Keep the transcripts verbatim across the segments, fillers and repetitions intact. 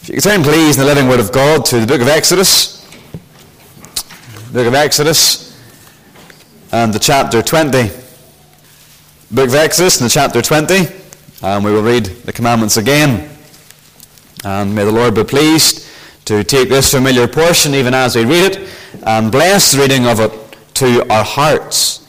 If you could turn, please, in the living Word of God to the book of Exodus. Book of Exodus and the chapter twenty. Book of Exodus and the chapter twenty. And we will read the commandments again. And may the Lord be pleased to take this familiar portion even as we read it and bless the reading of it to our hearts.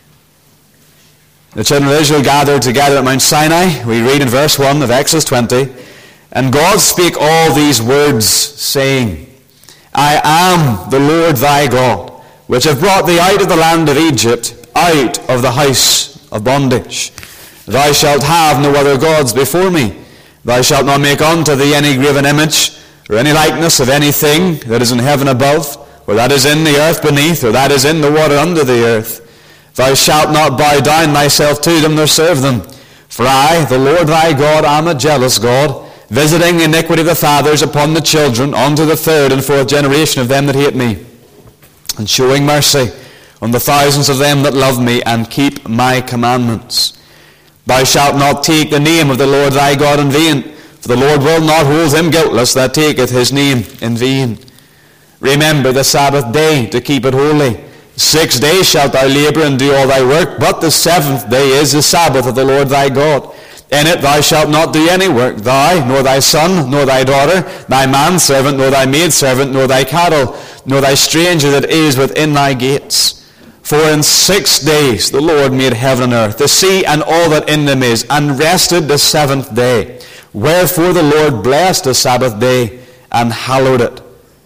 The children of Israel gathered together at Mount Sinai. We read in verse one of Exodus twenty. And God spake all these words, saying, I am the Lord thy God, which have brought thee out of the land of Egypt, out of the house of bondage. Thou shalt have no other gods before me. Thou shalt not make unto thee any graven image, or any likeness of anything that is in heaven above, or that is in the earth beneath, or that is in the water under the earth. Thou shalt not bow down thyself to them, nor serve them. For I, the Lord thy God, am a jealous God, visiting the iniquity of the fathers upon the children, unto the third and fourth generation of them that hate me, and showing mercy on the thousands of them that love me, and keep my commandments. Thou shalt not take the name of the Lord thy God in vain, for the Lord will not hold him guiltless that taketh his name in vain. Remember the Sabbath day to keep it holy. Six days shalt thou labor and do all thy work, but the seventh day is the Sabbath of the Lord thy God. In it thou shalt not do any work, thou, nor thy son, nor thy daughter, thy manservant, nor thy maidservant, nor thy cattle, nor thy stranger that is within thy gates. For in six days the Lord made heaven and earth, the sea and all that in them is, and rested the seventh day. Wherefore the Lord blessed the Sabbath day, and hallowed it.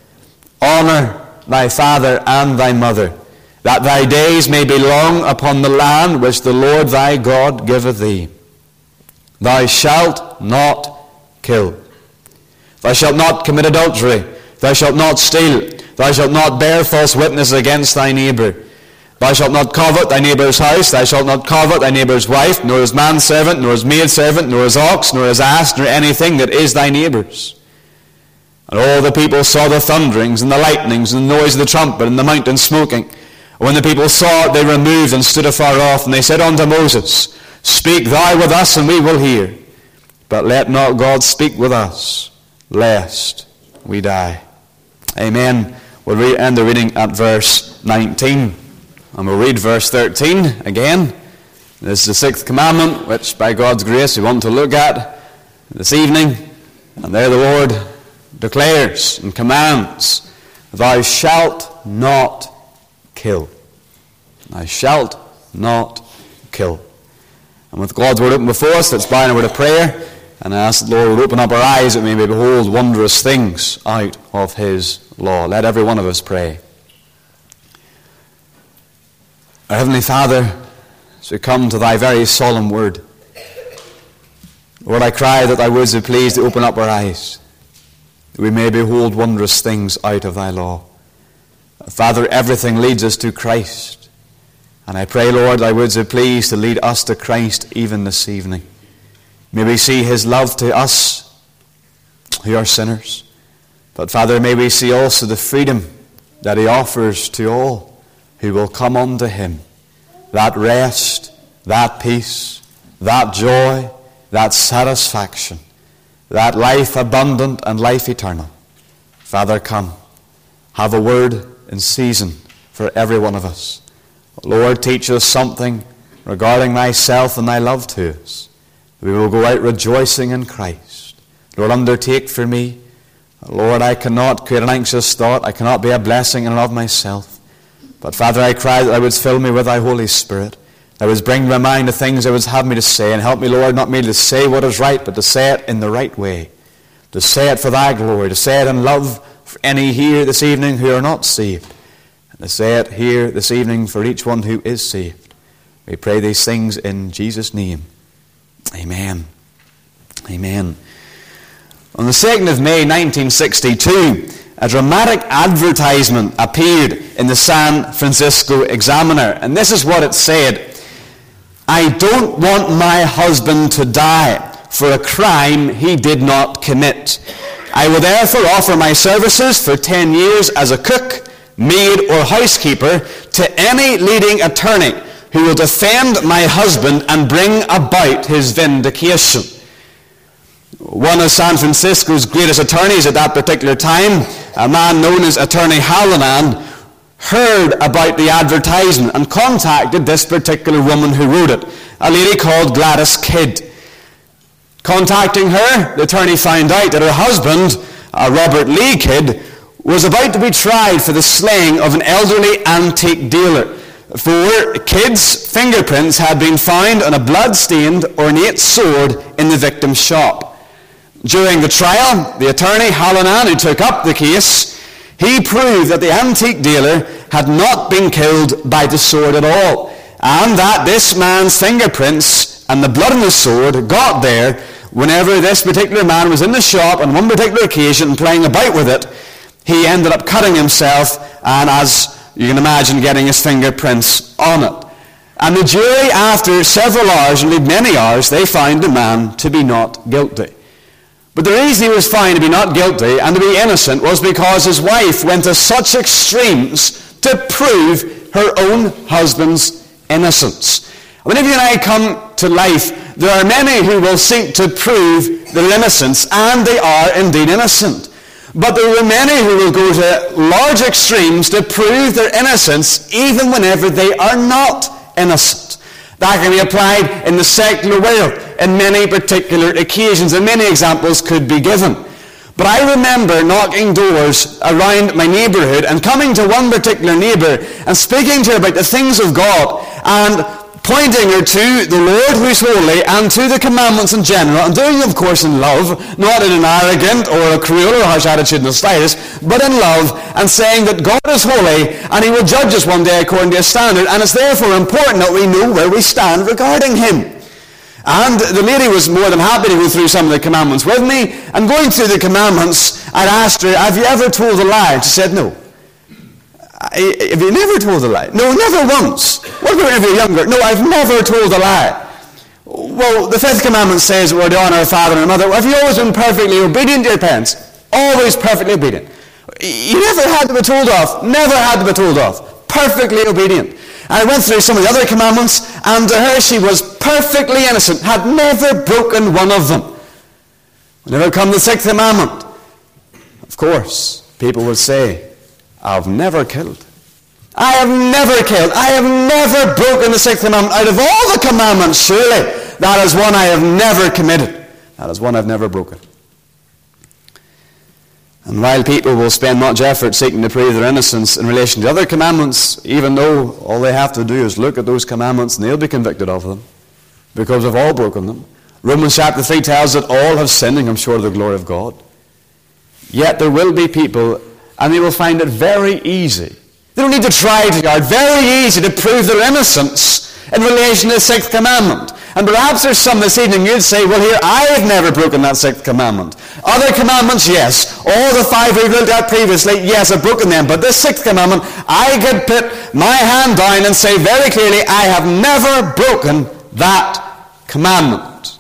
Honour thy father and thy mother, that thy days may be long upon the land which the Lord thy God giveth thee. Thou shalt not kill. Thou shalt not commit adultery. Thou shalt not steal. Thou shalt not bear false witness against thy neighbour. Thou shalt not covet thy neighbour's house. Thou shalt not covet thy neighbour's wife, nor his manservant, nor his maidservant, nor his ox, nor his ass, nor anything that is thy neighbour's. And all the people saw the thunderings, and the lightnings, and the noise of the trumpet, and the mountain smoking. When the people saw it, they removed and stood afar off, and they said unto Moses, Speak thou with us, and we will hear. But let not God speak with us, lest we die. Amen. We'll re- end the reading at verse nineteen. And we'll read verse thirteen again. This is the sixth commandment, which by God's grace we want to look at this evening. And there the Lord declares and commands, Thou shalt not kill. Thou shalt not kill. And with God's word open before us, let's bow in a word of prayer and ask the Lord would open up our eyes that we may behold wondrous things out of his law. Let every one of us pray. Our Heavenly Father, as we come to thy very solemn word, Lord, I cry that thy words be pleased to open up our eyes, that we may behold wondrous things out of thy law. Father, everything leads us to Christ. And I pray, Lord, thy words are pleased to lead us to Christ even this evening. May we see his love to us who are sinners. But Father, may we see also the freedom that he offers to all who will come unto him. That rest, that peace, that joy, that satisfaction, that life abundant and life eternal. Father, come. Have a word in season for every one of us. Lord, teach us something regarding thyself and thy love to us. We will go out rejoicing in Christ. Lord, undertake for me. Lord, I cannot create an anxious thought. I cannot be a blessing in and of myself. But Father, I cry that thou wouldst fill me with thy Holy Spirit. Thou wouldst bring to my mind the things thou wouldst have me to say. And help me, Lord, not merely to say what is right, but to say it in the right way. To say it for thy glory. To say it in love for any here this evening who are not saved. To say it here this evening for each one who is saved. We pray these things in Jesus' name. Amen. Amen. On the second of May nineteen sixty-two, a dramatic advertisement appeared in the San Francisco Examiner. And this is what it said. I don't want my husband to die for a crime he did not commit. I will therefore offer my services for ten years as a cook, maid, or housekeeper to any leading attorney who will defend my husband and bring about his vindication. One of San Francisco's greatest attorneys at that particular time, a man known as Attorney Hallinan, heard about the advertisement and contacted this particular woman who wrote it, a lady called Gladys Kidd. Contacting her, the attorney found out that her husband, uh, Robert Lee Kidd, was about to be tried for the slaying of an elderly antique dealer. For Kidd's fingerprints had been found on a blood-stained, ornate sword in the victim's shop. During the trial, the attorney, Hallinan, who took up the case, he proved that the antique dealer had not been killed by the sword at all, and that this man's fingerprints and the blood on the sword got there whenever this particular man was in the shop on one particular occasion playing about with it. He ended up cutting himself, and as you can imagine, getting his fingerprints on it. And the jury, after several hours, indeed many hours, they found the man to be not guilty. But the reason he was found to be not guilty and to be innocent was because his wife went to such extremes to prove her own husband's innocence. Whenever you and I come to life, there are many who will seek to prove their innocence, and they are indeed innocent. But there are many who will go to large extremes to prove their innocence even whenever they are not innocent. That can be applied in the secular world in many particular occasions, and many examples could be given. But I remember knocking doors around my neighbourhood and coming to one particular neighbour and speaking to her about the things of God and pointing her to the Lord who is holy and to the commandments in general, and doing of course in love, not in an arrogant or a cruel or harsh attitude in the slightest, but in love, and saying that God is holy and he will judge us one day according to his standard, and it's therefore important that we know where we stand regarding him. And the lady was more than happy to go through some of the commandments with me, and going through the commandments, I asked her, have you ever told a lie? And she said, no. I, have you never told a lie? No, never once. What about when you're younger? No, I've never told a lie. Well, the fifth commandment says we're to honour our father and our mother. Well, have you always been perfectly obedient to your parents? Always perfectly obedient. You never had to be told off. Never had to be told off. Perfectly obedient. And I went through some of the other commandments, and to her she was perfectly innocent, had never broken one of them. Whenever it come to the sixth commandment, of course, people would say, I've never killed. I have never killed. I have never broken the sixth commandment. Out of all the commandments, surely, that is one I have never committed. That is one I've never broken. And while people will spend much effort seeking to prove their innocence in relation to other commandments, even though all they have to do is look at those commandments and they'll be convicted of them, because they've all broken them. Romans chapter three tells that all have sinned and come short of the glory of God. Yet there will be people, and they will find it very easy. They don't need to try too hard. Very easy to prove their innocence in relation to the sixth commandment. And perhaps there's some this evening you'd say, well here, I have never broken that sixth commandment. Other commandments, yes. All the five we've looked at previously, yes, I've broken them. But this sixth commandment, I could put my hand down and say very clearly, I have never broken that commandment.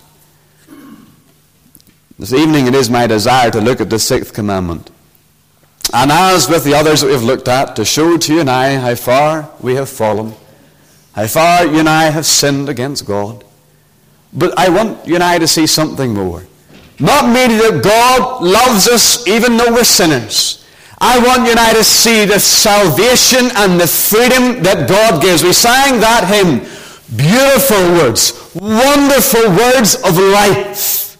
This evening it is my desire to look at the sixth commandment. And as with the others that we've looked at, to show to you and I how far we have fallen, how far you and I have sinned against God. But I want you and I to see something more. Not merely that God loves us even though we're sinners. I want you and I to see the salvation and the freedom that God gives. We sang that hymn, beautiful words, wonderful words of life.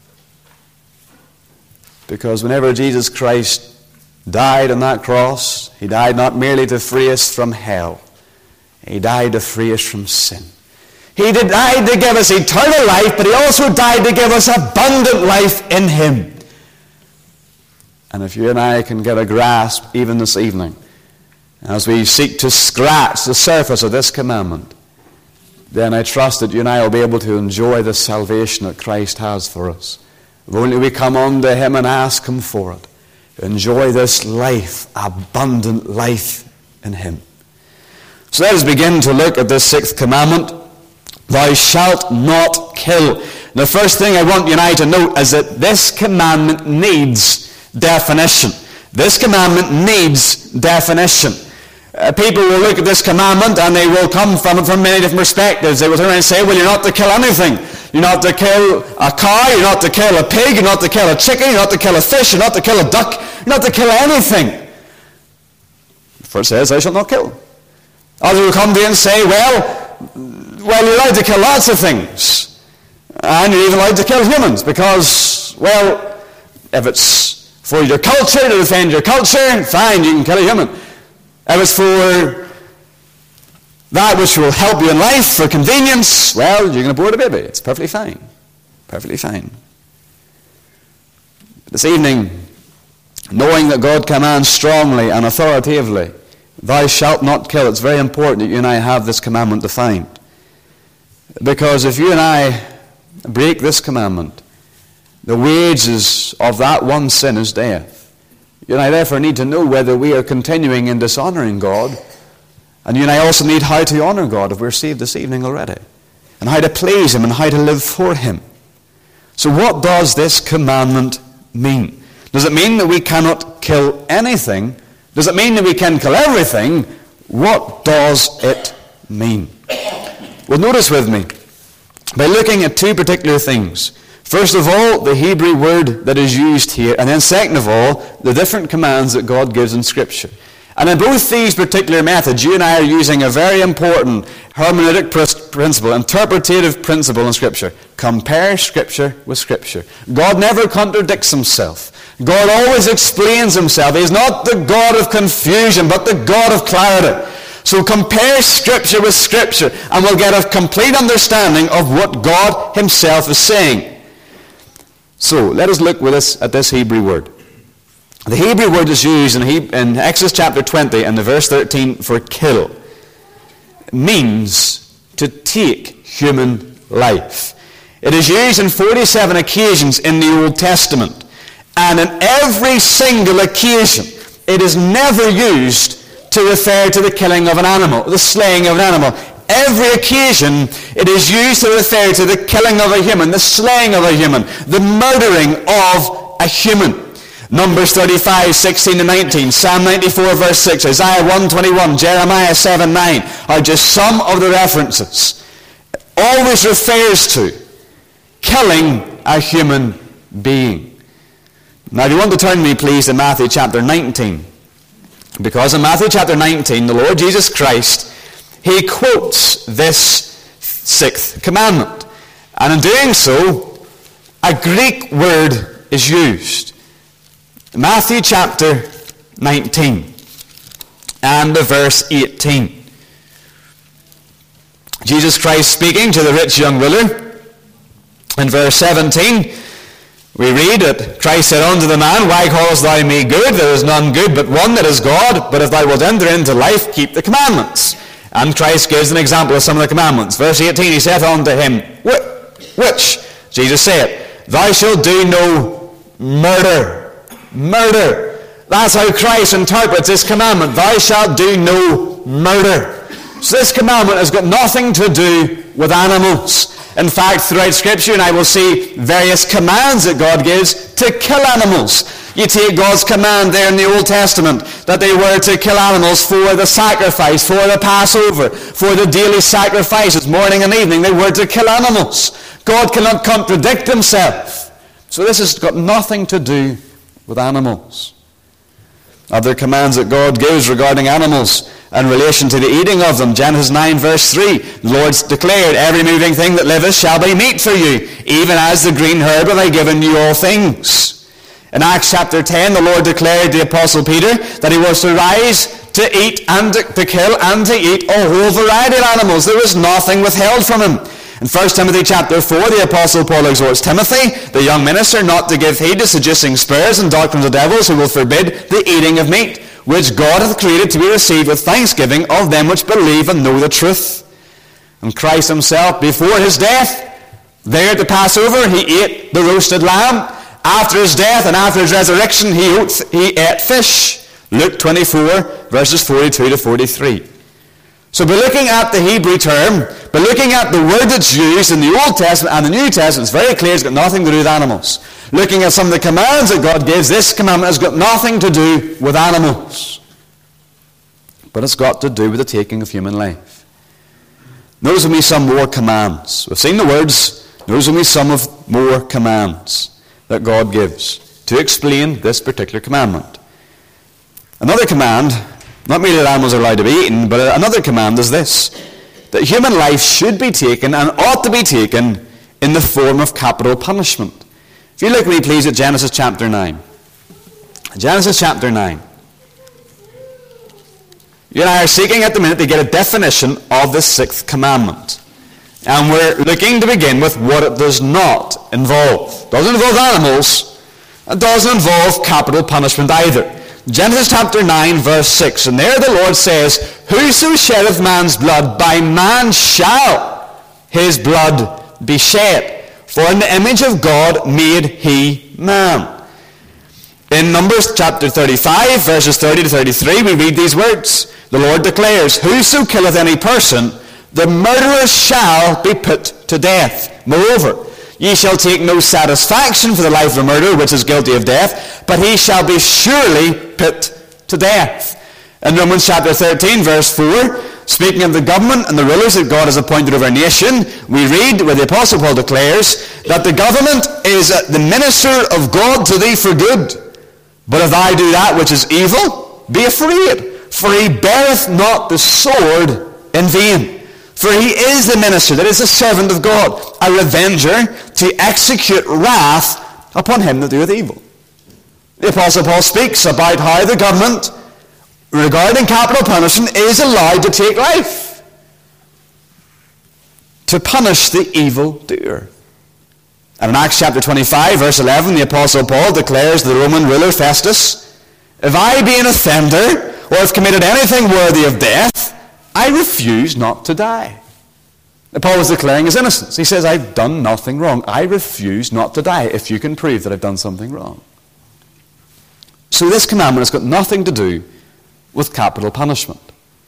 Because whenever Jesus Christ died on that cross, he died not merely to free us from hell. He died to free us from sin. He died to give us eternal life, but he also died to give us abundant life in him. And if you and I can get a grasp even this evening, as we seek to scratch the surface of this commandment, then I trust that you and I will be able to enjoy the salvation that Christ has for us. If only we come unto him and ask him for it. Enjoy this life, abundant life in him. So let us begin to look at this sixth commandment. Thou shalt not kill. The first thing I want you and I to note is that this commandment needs definition. This commandment needs definition. Uh, people will look at this commandment and they will come from it from many different perspectives. They will turn around and say, well, you're not to kill anything. You're not to kill a cow, you're not to kill a pig, you're not to kill a chicken, you're not to kill a fish, you're not to kill a duck, you're not to kill anything. For it says, thou shalt not kill. Others will come to you and say, well, well, you're allowed to kill lots of things. And you're even allowed to kill humans because, well, if it's for your culture, to defend your culture, fine, you can kill a human. If it's for that which will help you in life, for convenience, well, you can abort a baby. It's perfectly fine. Perfectly fine. This evening, knowing that God commands strongly and authoritatively, thou shalt not kill, it's very important that you and I have this commandment defined. Because if you and I break this commandment, the wages of that one sin is death. You and I therefore need to know whether we are continuing in dishonoring God. And you and I also need how to honor God if we're saved this evening already. And how to please Him and how to live for Him. So what does this commandment mean? Does it mean that we cannot kill anything? Does it mean that we can kill everything? What does it mean? Well, notice with me, by looking at two particular things. First of all, the Hebrew word that is used here, and then second of all, the different commands that God gives in Scripture. And in both these particular methods, you and I are using a very important hermeneutic principle, interpretative principle in Scripture. Compare Scripture with Scripture. God never contradicts Himself. God always explains Himself. He is not the God of confusion, but the God of clarity. So compare Scripture with Scripture, and we'll get a complete understanding of what God Himself is saying. So, let us look with us at this Hebrew word. The Hebrew word is used in, he- in Exodus chapter twenty and the verse thirteen for kill. It means to take human life. It is used in forty-seven occasions in the Old Testament. And in every single occasion, it is never used to refer to the killing of an animal, the slaying of an animal. Every occasion, it is used to refer to the killing of a human, the slaying of a human, the murdering of a human. Numbers thirty-five, sixteen to nineteen, Psalm ninety-four, verse six, Isaiah one twenty-one, Jeremiah seven nine are just some of the references. It always refers to killing a human being. Now, if you want to turn me, please, to Matthew chapter nineteen. Because in Matthew chapter nineteen, the Lord Jesus Christ, He quotes this sixth commandment. And in doing so, a Greek word is used. Matthew chapter nineteen and the verse eighteen. Jesus Christ speaking to the rich young ruler. In verse seventeen, we read that Christ said unto the man, Why callest thou me good? There is none good but one, that is God. But if thou wilt enter into life, keep the commandments. And Christ gives an example of some of the commandments. Verse eighteen, He saith unto him, Which? Jesus saith, Thou shalt do no murder. Murder. That's how Christ interprets this commandment. Thou shalt do no murder. So this commandment has got nothing to do with animals. In fact, throughout Scripture, and I will see various commands that God gives to kill animals. You take God's command there in the Old Testament that they were to kill animals for the sacrifice, for the Passover, for the daily sacrifices, morning and evening. They were to kill animals. God cannot contradict Himself. So this has got nothing to do with animals. Other commands that God gives regarding animals in relation to the eating of them. Genesis nine verse three. The Lord declared, Every moving thing that liveth shall be meat for you, even as the green herb have I given you all things. In Acts chapter ten, the Lord declared to the Apostle Peter that he was to rise to eat and to, to kill and to eat a whole variety of animals. There was nothing withheld from him. In First Timothy chapter four, the Apostle Paul exhorts Timothy, the young minister, not to give heed to seducing spirits and doctrines of devils, who will forbid the eating of meat, which God hath created to be received with thanksgiving of them which believe and know the truth. And Christ Himself, before His death, there at the Passover, He ate the roasted lamb. After His death and after His resurrection, He ate, he ate fish. Luke twenty-four, verses forty-two to forty-three. So by looking at the Hebrew term, by looking at the word that's used in the Old Testament and the New Testament, it's very clear it's got nothing to do with animals. Looking at some of the commands that God gives, this commandment has got nothing to do with animals. But it's got to do with the taking of human life. Notice with me some more commands. We've seen the words, Those are only some of more commands that God gives to explain this particular commandment. Another command, not merely that animals are allowed to be eaten, but another command is this, that human life should be taken and ought to be taken in the form of capital punishment. If you look with me, please, at Genesis chapter nine. Genesis chapter nine. You and I are seeking at the minute to get a definition of the sixth commandment. And we're looking to begin with what it does not involve. It doesn't involve animals. It doesn't involve capital punishment either. Genesis chapter nine, verse six. And there the Lord says, Whoso sheddeth man's blood, by man shall his blood be shed. For in the image of God made he man. In Numbers chapter thirty-five, verses thirty to thirty-three, we read these words. The Lord declares, Whoso killeth any person, the murderer shall be put to death. Moreover, ye shall take no satisfaction for the life of a murderer which is guilty of death, but he shall be surely put to death. In Romans chapter thirteen, verse four, speaking of the government and the rulers that God has appointed over a nation, we read where the Apostle Paul declares that the government is the minister of God to thee for good. But if thou do that which is evil, be afraid, for he beareth not the sword in vain. For he is the minister, that is the servant of God, a revenger to execute wrath upon him that doeth evil. The Apostle Paul speaks about how the government, regarding capital punishment, is allowed to take life, to punish the evildoer. And in Acts chapter twenty-five, verse eleven, the Apostle Paul declares to the Roman ruler Festus, If I be an offender, or have committed anything worthy of death, I refuse not to die. Paul was declaring his innocence. He says, I've done nothing wrong. I refuse not to die if you can prove that I've done something wrong. So this commandment has got nothing to do with capital punishment.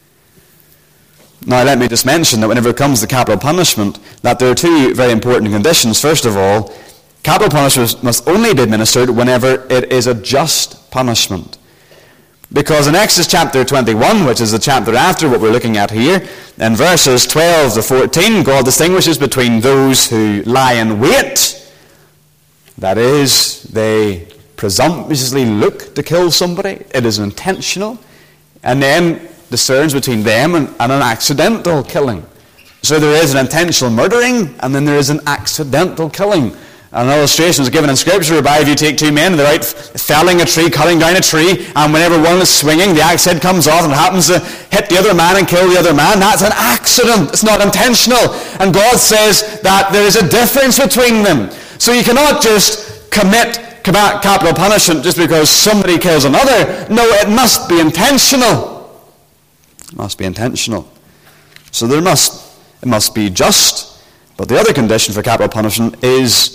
Now let me just mention that whenever it comes to capital punishment, that there are two very important conditions. First of all, capital punishment must only be administered whenever it is a just punishment. Because in Exodus chapter twenty-one, which is the chapter after what we're looking at here, in verses twelve to fourteen, God distinguishes between those who lie in wait, that is, they presumptuously look to kill somebody, it is intentional, and then discerns between them and, and an accidental killing. So there is an intentional murdering, and then there is an accidental killing. An illustration is given in Scripture whereby if you take two men, they're out felling a tree, cutting down a tree, and whenever one is swinging, the axe head comes off and happens to hit the other man and kill the other man. That's an accident. It's not intentional. And God says that there is a difference between them. So you cannot just commit capital punishment just because somebody kills another. No, it must be intentional. It must be intentional. So there must, it must be just. But the other condition for capital punishment is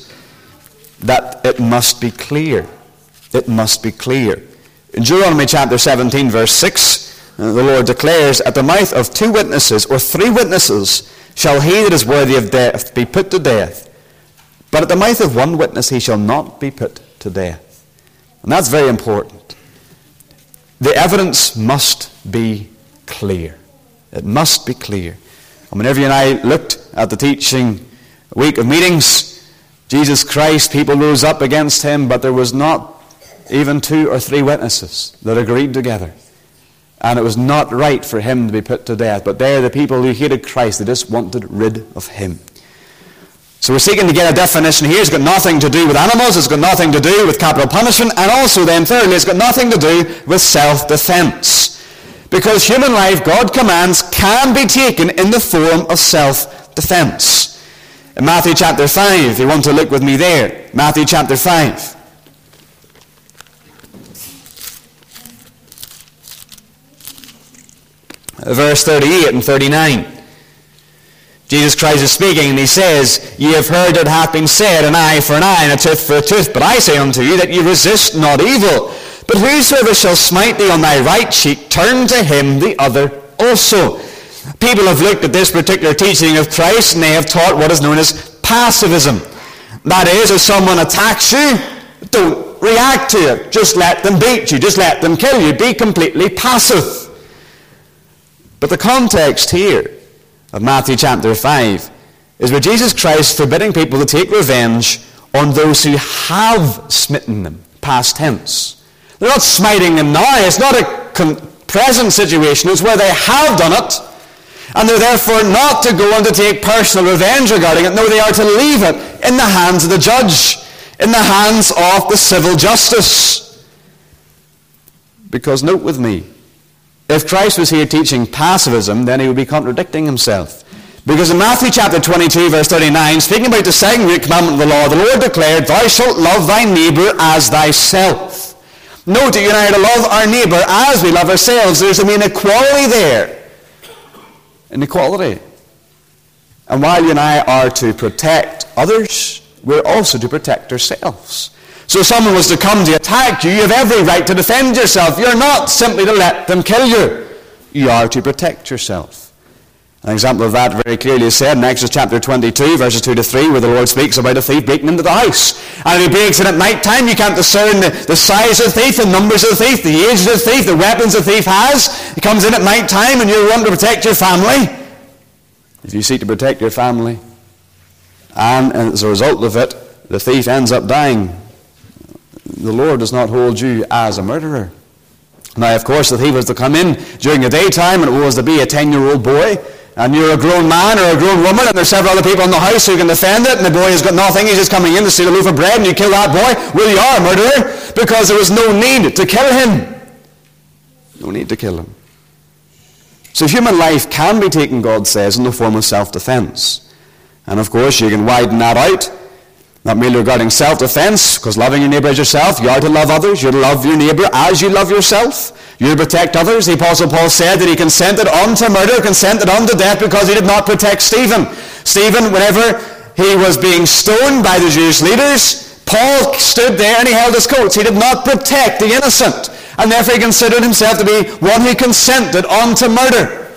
that it must be clear. It must be clear. In Deuteronomy chapter seventeen, verse six, the Lord declares, At the mouth of two witnesses or three witnesses shall he that is worthy of death be put to death. But at the mouth of one witness he shall not be put to death. And that's very important. The evidence must be clear. It must be clear. And whenever you and I looked at the teaching week of meetings, Jesus Christ, people rose up against him, but there was not even two or three witnesses that agreed together. And it was not right for him to be put to death. But there, the people who hated Christ, they just wanted rid of him. So we're seeking to get a definition here. It's got nothing to do with animals. It's got nothing to do with capital punishment. And also then, thirdly, it's got nothing to do with self-defense. Because human life, God commands, can be taken in the form of self-defense. In Matthew chapter five, if you want to look with me there, Matthew chapter five. Verse thirty-eight and thirty-nine. Jesus Christ is speaking, and he says, Ye have heard it hath been said, an eye for an eye, and a tooth for a tooth. But I say unto you, that ye resist not evil. But whosoever shall smite thee on thy right cheek, turn to him the other also. People have looked at this particular teaching of Christ, and they have taught what is known as pacifism. That is, if someone attacks you, don't react to it. Just let them beat you. Just let them kill you. Be completely passive. But the context here of Matthew chapter five is where Jesus Christ forbidding people to take revenge on those who have smitten them, past tense. They're not smiting them now. It's not a con- present situation. It's where they have done it, and they're therefore not to go and to take personal revenge regarding it. No, they are to leave it in the hands of the judge, in the hands of the civil justice. Because note with me, if Christ was here teaching pacifism, then he would be contradicting himself. Because in Matthew chapter twenty-two, verse thirty-nine, speaking about the second great commandment of the law, the Lord declared, "Thou shalt love thy neighbour as thyself." Note that you and I are to love our neighbour as we love ourselves. There's an inequality there. Inequality. And while you and I are to protect others, we're also to protect ourselves. So if someone was to come to attack you, you have every right to defend yourself. You're not simply to let them kill you. You are to protect yourself. An example of that very clearly is said in Exodus chapter twenty-two, verses two to three, where the Lord speaks about a thief breaking into the house. And if he breaks in at night time, you can't discern the, the size of the thief, the numbers of the thief, the age of the thief, the weapons the thief has. He comes in at night time and you want to protect your family. If you seek to protect your family, and as a result of it, the thief ends up dying, the Lord does not hold you as a murderer. Now, of course, the thief was to come in during the daytime, and it was to be a ten-year-old boy, and you're a grown man or a grown woman, and there's several other people in the house who can defend it, and the boy has got nothing, he's just coming in to steal a loaf of bread, and you kill that boy, well, you are a murderer, because there was no need to kill him. No need to kill him. So human life can be taken, God says, in the form of self-defense. And of course, you can widen that out, not merely regarding self-defense, because loving your neighbour as yourself, you are to love others, you're to love your neighbour as you love yourself. You're to protect others. The Apostle Paul said that he consented unto murder, consented unto death, because he did not protect Stephen. Stephen, whenever he was being stoned by the Jewish leaders, Paul stood there and he held his coat. He did not protect the innocent, and therefore he considered himself to be one who consented unto murder.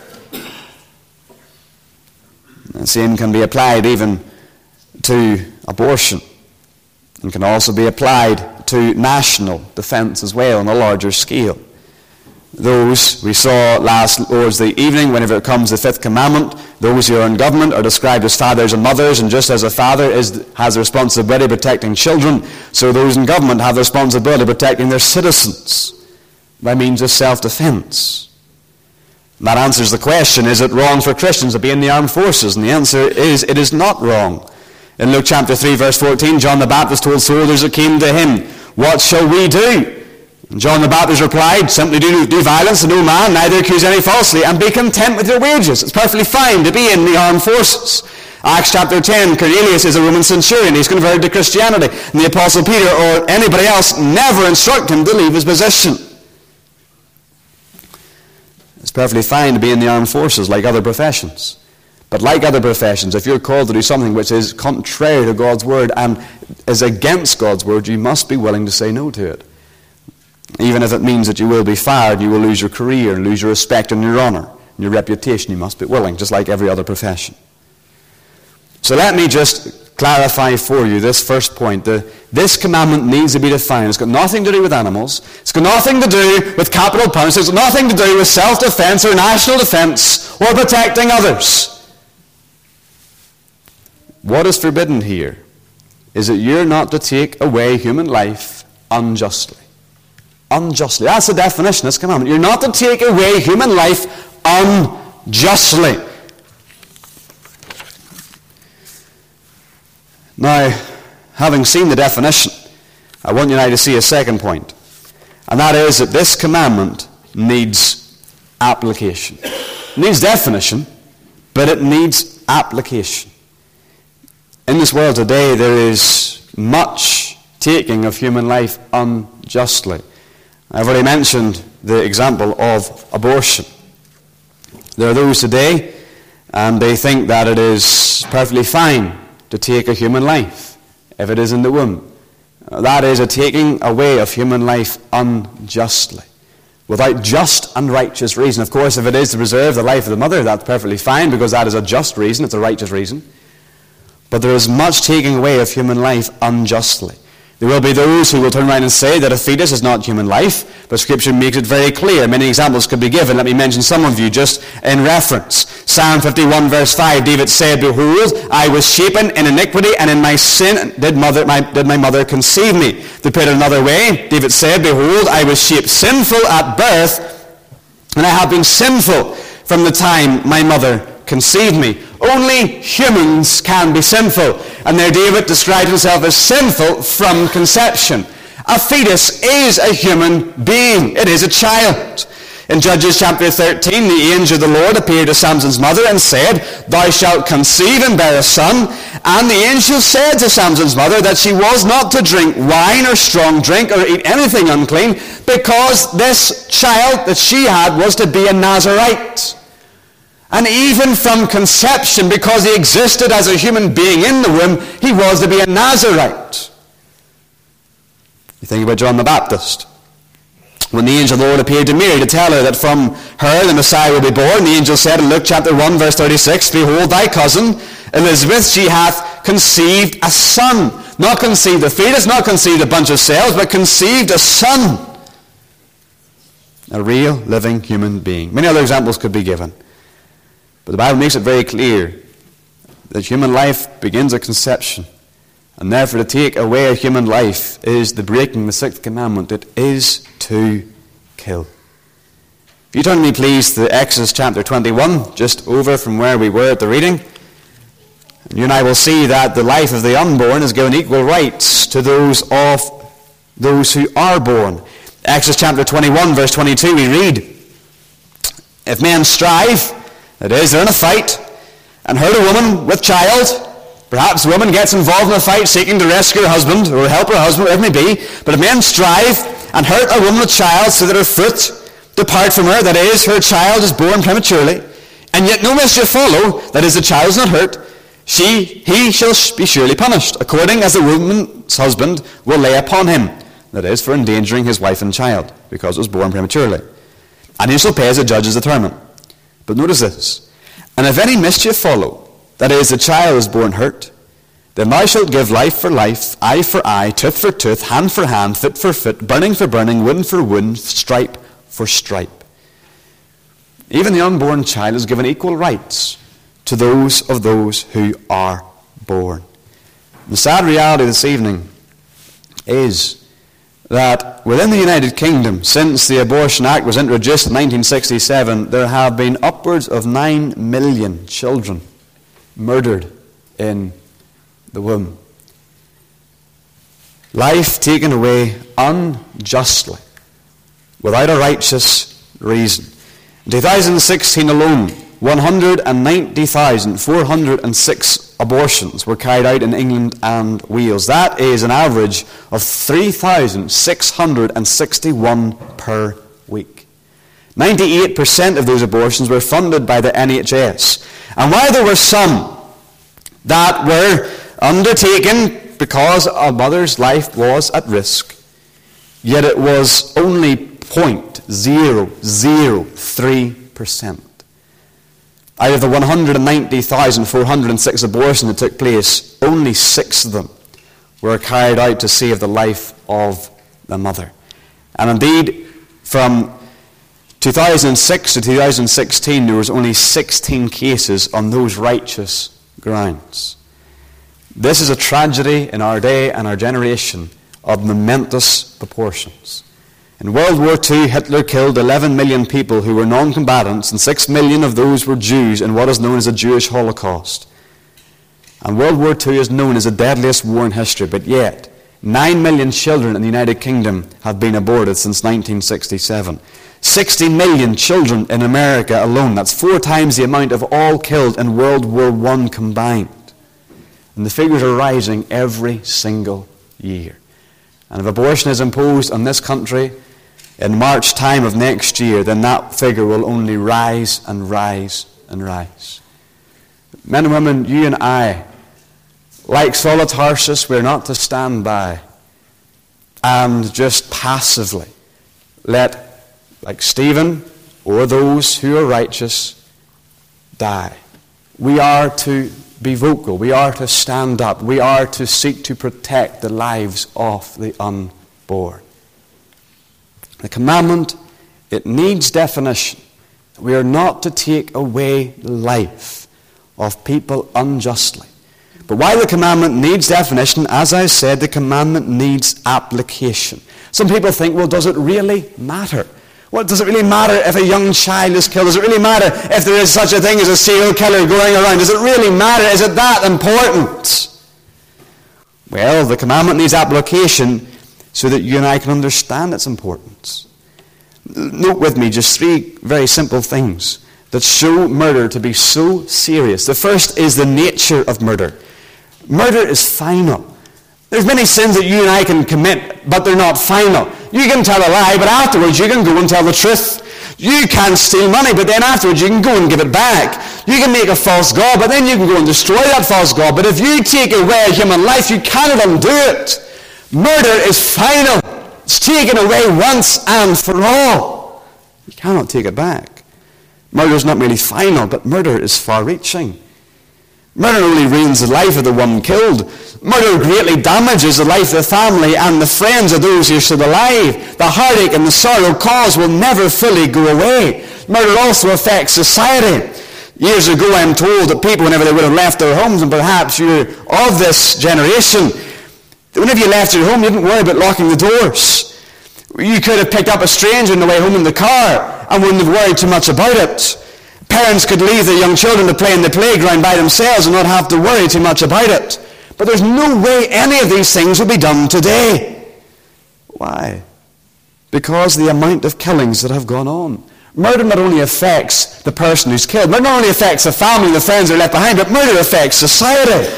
The same can be applied even to abortion, and can also be applied to national defense as well on a larger scale. Those we saw last Lord's Day evening, whenever it comes to the fifth commandment, those who are in government are described as fathers and mothers, and just as a father is, has the responsibility of protecting children, so those in government have the responsibility of protecting their citizens by means of self-defense. That answers the question, is it wrong for Christians to be in the armed forces? And the answer is, it is not wrong. In Luke chapter three, verse fourteen, John the Baptist told soldiers that came to him, "What shall we do?" And John the Baptist replied, "Simply do, do violence to no man, neither accuse any falsely, and be content with your wages." It's perfectly fine to be in the armed forces. Acts chapter ten, Cornelius is a Roman centurion. He's converted to Christianity. And the Apostle Peter or anybody else never instruct him to leave his position. It's perfectly fine to be in the armed forces like other professions. But like other professions, if you're called to do something which is contrary to God's word and is against God's word, you must be willing to say no to it. Even if it means that you will be fired, you will lose your career, and lose your respect and your honor, and your reputation, you must be willing, just like every other profession. So let me just clarify for you this first point. The, this commandment needs to be defined. It's got nothing to do with animals. It's got nothing to do with capital punishment. It's got nothing to do with self-defense or national defense or protecting others. What is forbidden here is that you're not to take away human life unjustly. Unjustly. That's the definition of this commandment. You're not to take away human life unjustly. Now, having seen the definition, I want you now to see a second point. And that is that this commandment needs application. It needs definition, but it needs application. In this world today, there is much taking of human life unjustly. I've already mentioned the example of abortion. There are those today, and they think that it is perfectly fine to take a human life if it is in the womb. That is a taking away of human life unjustly, without just and righteous reason. Of course, if it is to preserve the life of the mother, that's perfectly fine, because that is a just reason, it's a righteous reason. But there is much taking away of human life unjustly. There will be those who will turn around and say that a fetus is not human life, but Scripture makes it very clear. Many examples could be given. Let me mention some of you just in reference. Psalm fifty-one verse five, David said, "Behold, I was shapen in iniquity, and in my sin did, mother, my, did my mother conceive me." To put it another way, David said, "Behold, I was shaped sinful at birth, and I have been sinful from the time my mother conceived me." Only humans can be sinful. And there David described himself as sinful from conception. A fetus is a human being. It is a child. In Judges chapter thirteen, the angel of the Lord appeared to Samson's mother and said, "Thou shalt conceive and bear a son." And the angel said to Samson's mother that she was not to drink wine or strong drink or eat anything unclean, because this child that she had was to be a Nazirite. And even from conception, because he existed as a human being in the womb, he was to be a Nazirite. You think about John the Baptist. When the angel of the Lord appeared to Mary to tell her that from her the Messiah will be born, the angel said in Luke chapter one verse thirty-six, "Behold, thy cousin Elizabeth, she hath conceived a son." Not conceived a fetus, not conceived a bunch of cells, but conceived a son. A real, living human being. Many other examples could be given. But the Bible makes it very clear that human life begins at conception. And therefore to take away a human life is the breaking the sixth commandment. It is to kill. If you turn me please to Exodus chapter twenty-one, just over from where we were at the reading, and you and I will see that the life of the unborn is given equal rights to those of those who are born. Exodus chapter twenty-one verse twenty-two we read, "If men strive," that is, they're in a fight, "and hurt a woman with child," perhaps the woman gets involved in a fight seeking to rescue her husband or help her husband, whatever it may be, but if men strive and hurt a woman with child so that her foot depart from her, that is, her child is born prematurely, and yet no mischief follow, that is, the child is not hurt, she, he shall be surely punished, according as the woman's husband will lay upon him, that is, for endangering his wife and child, because it was born prematurely. And he shall pay as the judges determine. But notice this, "And if any mischief follow, that is, the child is born hurt, then thou shalt give life for life, eye for eye, tooth for tooth, hand for hand, foot for foot, burning for burning, wound for wound, stripe for stripe." Even the unborn child is given equal rights to those of those who are born. The sad reality this evening is that within the United Kingdom, since the Abortion Act was introduced in nineteen sixty-seven, there have been upwards of nine million children murdered in the womb. Life taken away unjustly, without a righteous reason. In two thousand sixteen alone, one hundred ninety thousand four hundred six abortions were carried out in England and Wales. That is an average of three thousand six hundred sixty-one per week. ninety-eight percent of those abortions were funded by the N H S. And while there were some that were undertaken because a mother's life was at risk, yet it was only zero point zero zero three percent. Out of the one hundred ninety thousand four hundred six abortions that took place, only six of them were carried out to save the life of the mother. And indeed, from two thousand six to two thousand sixteen, there was only sixteen cases on those righteous grounds. This is a tragedy in our day and our generation of momentous proportions. In World War Two, Hitler killed eleven million people who were non-combatants, and six million of those were Jews in what is known as the Jewish Holocaust. And World War Two is known as the deadliest war in history, but yet nine million children in the United Kingdom have been aborted since nineteen sixty-seven. sixty million children in America alone. That's four times the amount of all killed in World War One combined. And the figures are rising every single year. And if abortion is imposed on this country in March time of next year, then that figure will only rise and rise and rise. Men and women, you and I, like Saul of Tarsus, we're not to stand by and just passively let, like Stephen or those who are righteous, die. We are to be vocal. We are to stand up. We are to seek to protect the lives of the unborn. The commandment, it needs definition. We are not to take away the life of people unjustly. But while the commandment needs definition, as I said, the commandment needs application. Some people think, well, does it really matter? Well, does it really matter if a young child is killed? Does it really matter if there is such a thing as a serial killer going around? Does it really matter? Is it that important? Well, the commandment needs application so that you and I can understand its importance. Note with me just three very simple things that show murder to be so serious. The first is the nature of murder. Murder is final. There's many sins that you and I can commit, but they're not final. You can tell a lie, but afterwards you can go and tell the truth. You can steal money, but then afterwards you can go and give it back. You can make a false god, but then you can go and destroy that false god. But if you take away a human life, you cannot undo it. Murder is final. It's taken away once and for all. You cannot take it back. Murder is not merely final, but murder is far-reaching. Murder only ruins the life of the one killed. Murder greatly damages the life of the family and the friends of those who are still alive. The heartache and the sorrow caused will never fully go away. Murder also affects society. Years ago, I'm told that people, whenever they would have left their homes, and perhaps you're of this generation, whenever you left your home, you didn't worry about locking the doors. You could have picked up a stranger on the way home in the car and wouldn't have worried too much about it. Parents could leave their young children to play in the playground by themselves and not have to worry too much about it. But there's no way any of these things will be done today. Why? Because the amount of killings that have gone on. Murder not only affects the person who's killed, murder not only affects the family, the friends that are left behind, but murder affects society.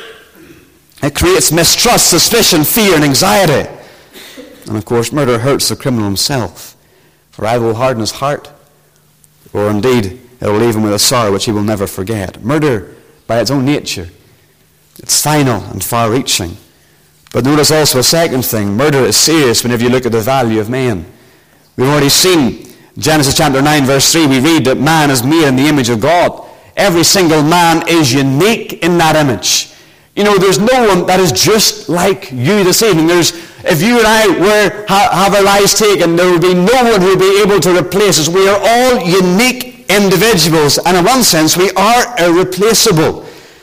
It creates mistrust, suspicion, fear, and anxiety. And of course, murder hurts the criminal himself. For either will harden his heart, or indeed, it will leave him with a sorrow which he will never forget. Murder, by its own nature, it's final and far-reaching. But notice also a second thing. Murder is serious whenever you look at the value of man. We've already seen Genesis chapter nine, verse three, we read that man is made in the image of God. Every single man is unique in that image. You know, there's no one that is just like you this evening. There's, if you and I were ha, have our lives taken, there would be no one who would be able to replace us. We are all unique individuals, and in one sense, we are irreplaceable.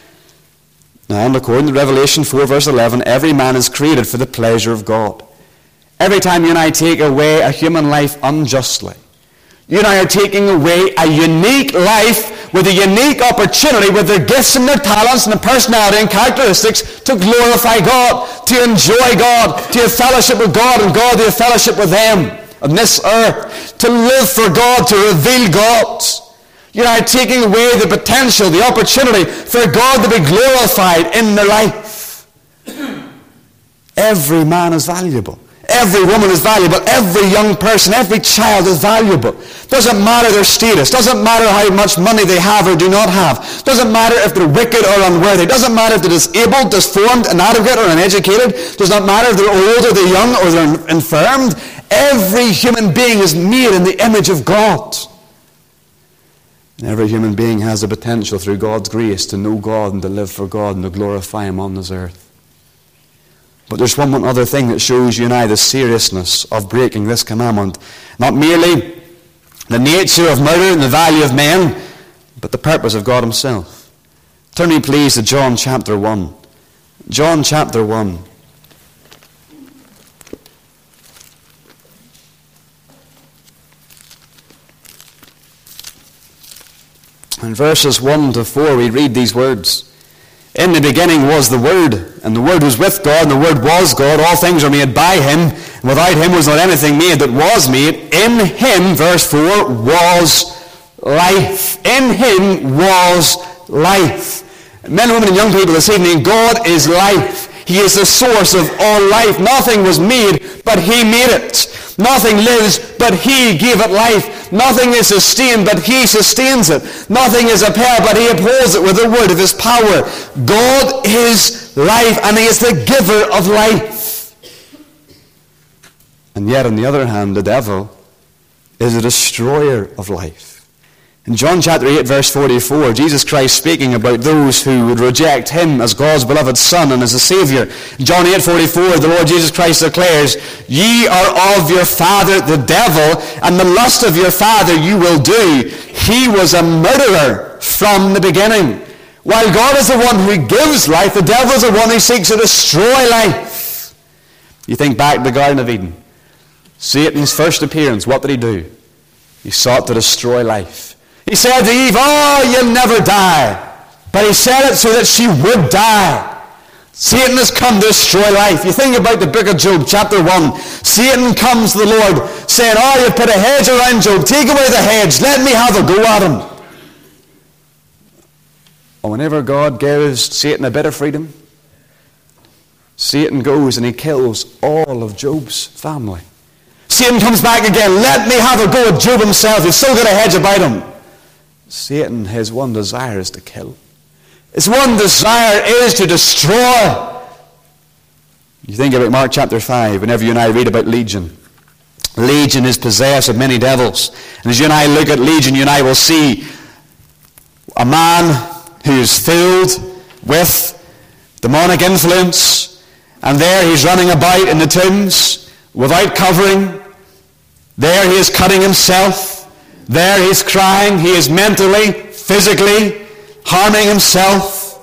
Now, and according to Revelation four, verse eleven, every man is created for the pleasure of God. Every time you and I take away a human life unjustly, you and I are taking away a unique life with a unique opportunity, with their gifts and their talents and their personality and characteristics, to glorify God, to enjoy God, to have fellowship with God, and God to have fellowship with them on this earth, to live for God, to reveal God. You and I are taking away the potential, the opportunity for God to be glorified in their life. Every man is valuable. Every woman is valuable. Every young person, every child is valuable. Doesn't matter their status. Doesn't matter how much money they have or do not have. Doesn't matter if they're wicked or unworthy. Doesn't matter if they're disabled, disformed, inadequate, or uneducated. Does not matter if they're old or they're young or they're infirmed. Every human being is made in the image of God. And every human being has the potential through God's grace to know God and to live for God and to glorify Him on this earth. But there's one, one other thing that shows you and I the seriousness of breaking this commandment. Not merely the nature of murder and the value of men, but the purpose of God Himself. Turn me please to John chapter one. John chapter one. In verses one to four we read these words. In the beginning was the Word, and the Word was with God, and the Word was God. All things were made by Him, and without Him was not anything made that was made. In Him, verse four, was life. In Him was life. Men, women, and young people this evening, God is life. He is the source of all life. Nothing was made, but He made it. Nothing lives, but He gave it life. Nothing is sustained, but He sustains it. Nothing is upheld, but He upholds it with the word of His power. God is life, and He is the giver of life. And yet, on the other hand, the devil is a destroyer of life. In John chapter eight, verse forty-four, Jesus Christ speaking about those who would reject him as God's beloved Son and as a Savior. John eight forty-four, the Lord Jesus Christ declares, "Ye are of your father the devil, and the lust of your father you will do. He was a murderer from the beginning." While God is the one who gives life, the devil is the one who seeks to destroy life. You think back to the Garden of Eden. Satan's first appearance, what did he do? He sought to destroy life. He said to Eve, "Oh, you'll never die." But he said it so that she would die. Satan has come to destroy life. You think about the book of Job, chapter one. Satan comes to the Lord saying, "Oh, you've put a hedge around Job. Take away the hedge. Let me have a go at him." And whenever God gives Satan a bit of freedom, Satan goes and he kills all of Job's family. Satan comes back again. "Let me have a go at Job himself. He's still got a hedge about him." Satan, his one desire is to kill. His one desire is to destroy. You think about Mark chapter five, whenever you and I read about Legion. Legion is possessed of many devils. And as you and I look at Legion, you and I will see a man who is filled with demonic influence. And there he's running about in the tombs without covering. There he is cutting himself. There he's crying. He is mentally, physically harming himself.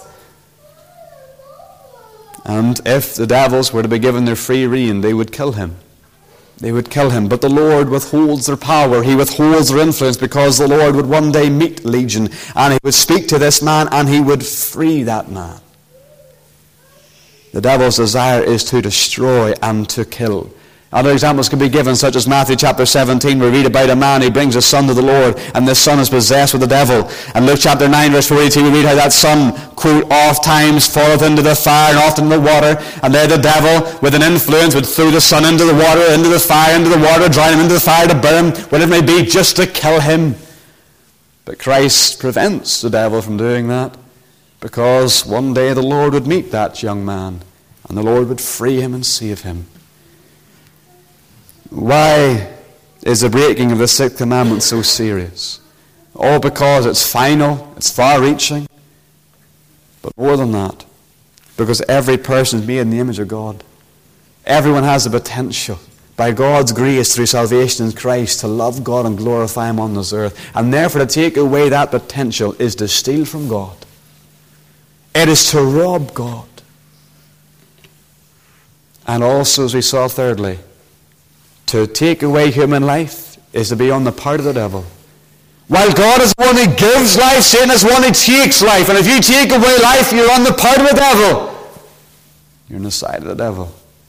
And if the devils were to be given their free rein, they would kill him. They would kill him. But the Lord withholds their power. He withholds their influence because the Lord would one day meet Legion. And he would speak to this man and he would free that man. The devil's desire is to destroy and to kill. Other examples can be given, such as Matthew chapter seventeen, where we read about a man who brings his son to the Lord, and this son is possessed with the devil. And Luke chapter nine, verse forty-two, we read how that son, quote, "oft times falleth into the fire and oft into the water." And there the devil, with an influence, would throw the son into the water, into the fire, into the water, drown him into the fire to burn him, whatever it may be, just to kill him. But Christ prevents the devil from doing that, because one day the Lord would meet that young man, and the Lord would free him and save him. Why is the breaking of the sixth commandment so serious? All because it's final, it's far-reaching. But more than that, because every person is made in the image of God. Everyone has the potential, by God's grace through salvation in Christ, to love God and glorify Him on this earth. And therefore to take away that potential is to steal from God. It is to rob God. And also, as we saw thirdly, to take away human life is to be on the part of the devil. While God is the one who gives life, Satan is the one who takes life. And if you take away life, you're on the part of the devil. You're on the side of the devil.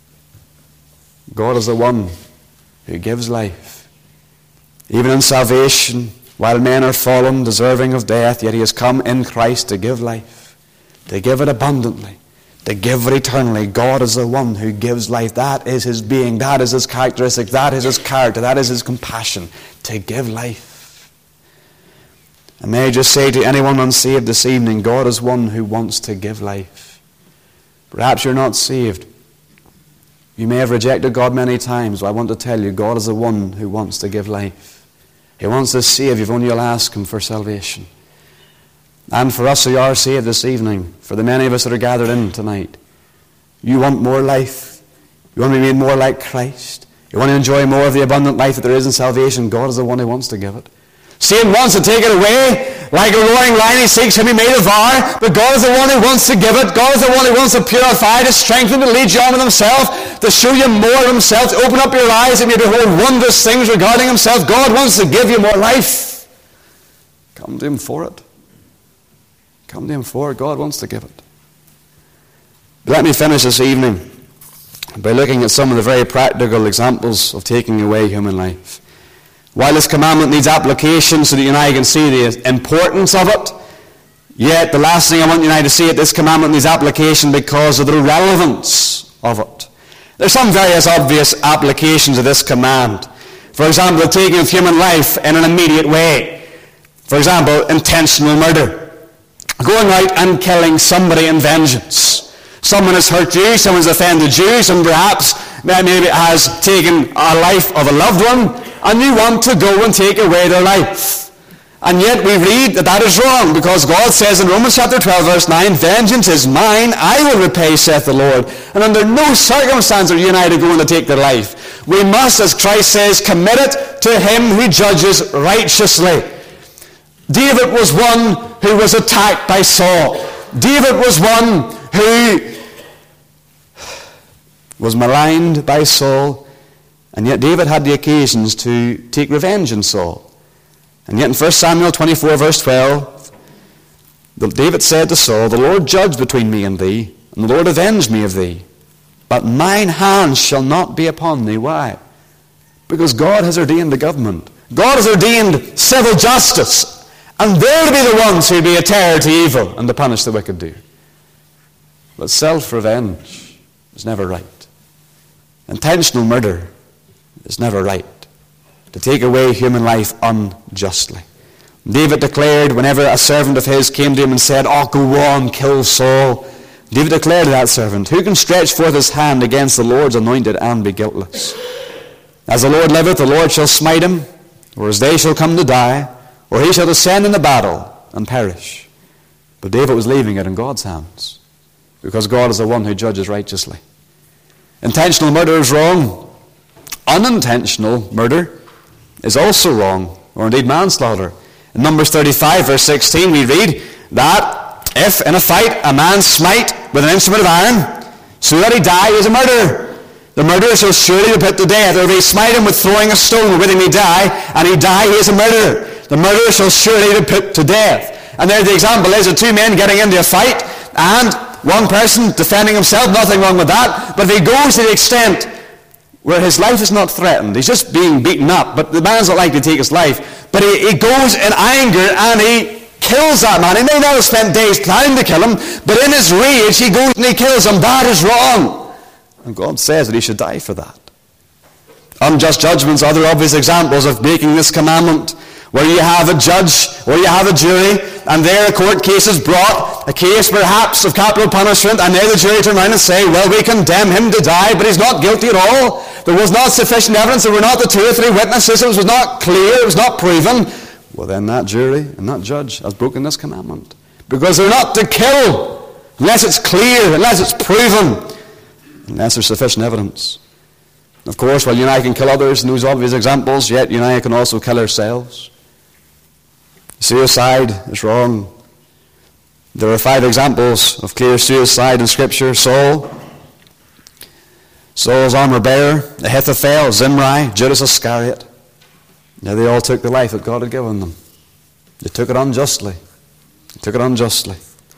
God is the one who gives life. Even in salvation, while men are fallen, deserving of death, yet He has come in Christ to give life, to give it abundantly, to give it eternally. God is the one who gives life. That is His being. That is His characteristic. That is His character. That is His compassion. To give life. And may I just say to anyone unsaved this evening, God is one who wants to give life. Perhaps you're not saved. You may have rejected God many times. But I want to tell you, God is the one who wants to give life. He wants to save you if only you'll ask Him for salvation. And for us who are saved this evening, for the many of us that are gathered in tonight, you want more life. You want to be made more like Christ. You want to enjoy more of the abundant life that there is in salvation. God is the one who wants to give it. Satan wants to take it away. Like a roaring lion, he seeks whom he may devour. But God is the one who wants to give it. God is the one who wants to purify, to strengthen, to lead you on with Himself, to show you more of Himself, to open up your eyes and you behold wondrous things regarding Himself. God wants to give you more life. Come to Him for it. Come to Him for it. God wants to give it. But let me finish this evening by looking at some of the very practical examples of taking away human life. While this commandment needs application so that you and I can see the importance of it, yet the last thing I want you and I to see is this commandment needs application because of the relevance of it. There's some various obvious applications of this command. For example, the taking of human life in an immediate way. For example, intentional murder. Going out and killing somebody in vengeance. Someone has hurt you, someone has offended you, someone perhaps maybe has taken a life of a loved one, and you want to go and take away their life. And yet we read that that is wrong, because God says in Romans chapter twelve, verse nine, vengeance is mine, I will repay, saith the Lord. And under no circumstance are you and I to go and to take their life. We must, as Christ says, commit it to him who judges righteously. David was one who was attacked by Saul. David was one who was maligned by Saul. And yet David had the occasions to take revenge on Saul. And yet in First Samuel twenty-four, verse twelve, David said to Saul, the Lord judge between me and thee, and the Lord avenge me of thee. But mine hand shall not be upon thee. Why? Because God has ordained the government. God has ordained civil justice. And they're to be the ones who be a terror to evil and to punish the wicked do. But self-revenge is never right. Intentional murder is never right. To take away human life unjustly. David declared, whenever a servant of his came to him and said, oh, go on, kill Saul, David declared to that servant, who can stretch forth his hand against the Lord's anointed and be guiltless? As the Lord liveth, the Lord shall smite him, or his day shall come to die, or he shall descend in the battle and perish. But David was leaving it in God's hands, because God is the one who judges righteously. Intentional murder is wrong. Unintentional murder is also wrong, or indeed manslaughter. In Numbers thirty-five, verse sixteen, we read that if in a fight a man smite with an instrument of iron, so that he die, he is a murderer. The murderer shall surely be put to death. Or if he smite him with throwing a stone with him he die, and he die, he is a murderer. The murderer shall surely be put to death. And there the example is of two men getting into a fight, and one person defending himself, nothing wrong with that, but if he goes to the extent where his life is not threatened, he's just being beaten up, but the man's not likely to take his life, but he, he goes in anger and he kills that man. He may not have spent days planning to kill him, but in his rage he goes and he kills him. That is wrong. And God says that he should die for that. Unjust judgments are other obvious examples of breaking this commandment, where you have a judge, where you have a jury, and there a court case is brought, a case perhaps of capital punishment, and there the jury turn around and say, well, we condemn him to die, but he's not guilty at all. There was not sufficient evidence, there were not the two or three witnesses, it was not clear, it was not proven. Well, then that jury and that judge has broken this commandment. Because they're not to kill unless it's clear, unless it's proven, unless there's sufficient evidence. Of course, while you and I can kill others in those obvious examples, yet you and I can also kill ourselves. Suicide is wrong. There are five examples of clear suicide in Scripture. Saul, Saul's armor bearer, Ahithophel, Zimri, Judas Iscariot. Now they all took the life that God had given them. They took it unjustly. They took it unjustly.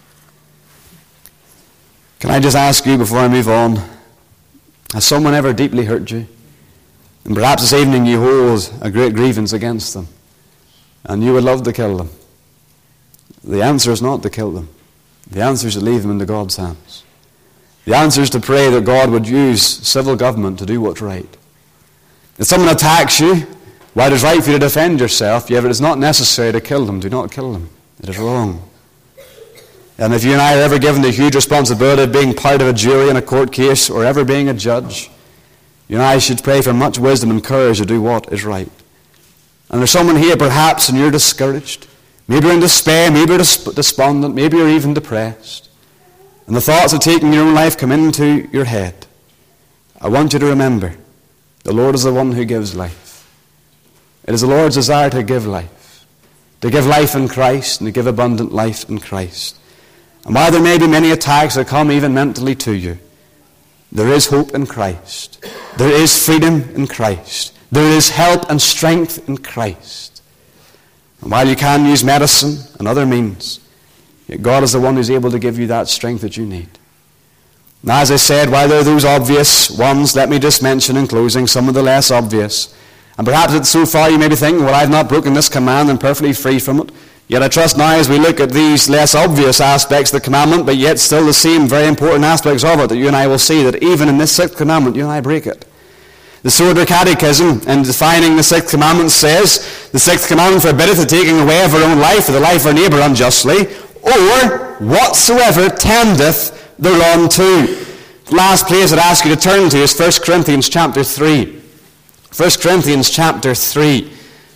Can I just ask you before I move on, has someone ever deeply hurt you? And perhaps this evening you hold a great grievance against them, and you would love to kill them. The answer is not to kill them. The answer is to leave them into God's hands. The answer is to pray that God would use civil government to do what's right. If someone attacks you, while it is right for you to defend yourself, yet it is not necessary to kill them, do not kill them. It is wrong. And if you and I are ever given the huge responsibility of being part of a jury in a court case, or ever being a judge, you and I should pray for much wisdom and courage to do what is right. And there's someone here perhaps and you're discouraged. Maybe you're in despair, maybe you're despondent, maybe you're even depressed. And the thoughts of taking your own life come into your head. I want you to remember, the Lord is the one who gives life. It is the Lord's desire to give life. To give life in Christ and to give abundant life in Christ. And while there may be many attacks that come even mentally to you, there is hope in Christ. There is freedom in Christ. There is help and strength in Christ. And while you can use medicine and other means, yet God is the one who's able to give you that strength that you need. Now, as I said, while there are those obvious ones, let me just mention in closing some of the less obvious. And perhaps it's so far you may be thinking, well, I've not broken this command and perfectly free from it. Yet I trust now as we look at these less obvious aspects of the commandment, but yet still the same very important aspects of it, that you and I will see that even in this sixth commandment, you and I break it. The Soter Catechism, in defining the sixth commandment, says, the sixth commandment forbiddeth the taking away of our own life or the life of our neighbour unjustly, or whatsoever tendeth thereunto. The last place I'd ask you to turn to is First Corinthians chapter three. First Corinthians chapter three.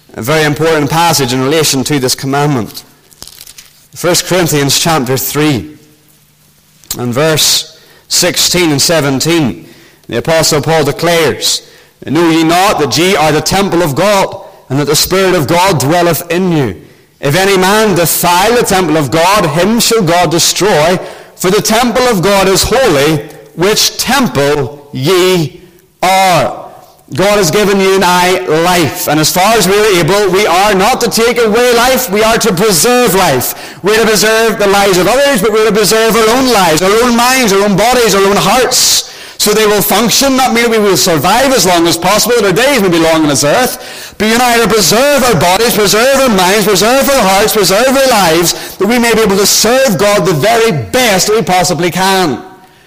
a very important passage in relation to this commandment. First Corinthians chapter three and verse sixteen and seventeen. The Apostle Paul declares, "Know ye not that ye are the temple of God, and that the Spirit of God dwelleth in you? If any man defile the temple of God, him shall God destroy. For the temple of God is holy, which temple ye are." God has given you and I life. And as far as we are able, we are not to take away life, we are to preserve life. We're to preserve the lives of others, but we're to preserve our own lives, our own minds, our own bodies, our own hearts, so they will function. Not merely we will survive as long as possible, that our days may be long on this earth, but you and I are to preserve our bodies, preserve our minds, preserve our hearts, preserve our lives, that we may be able to serve God the very best that we possibly can.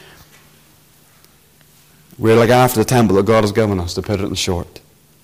We're like after the temple that God has given us, to put it in short.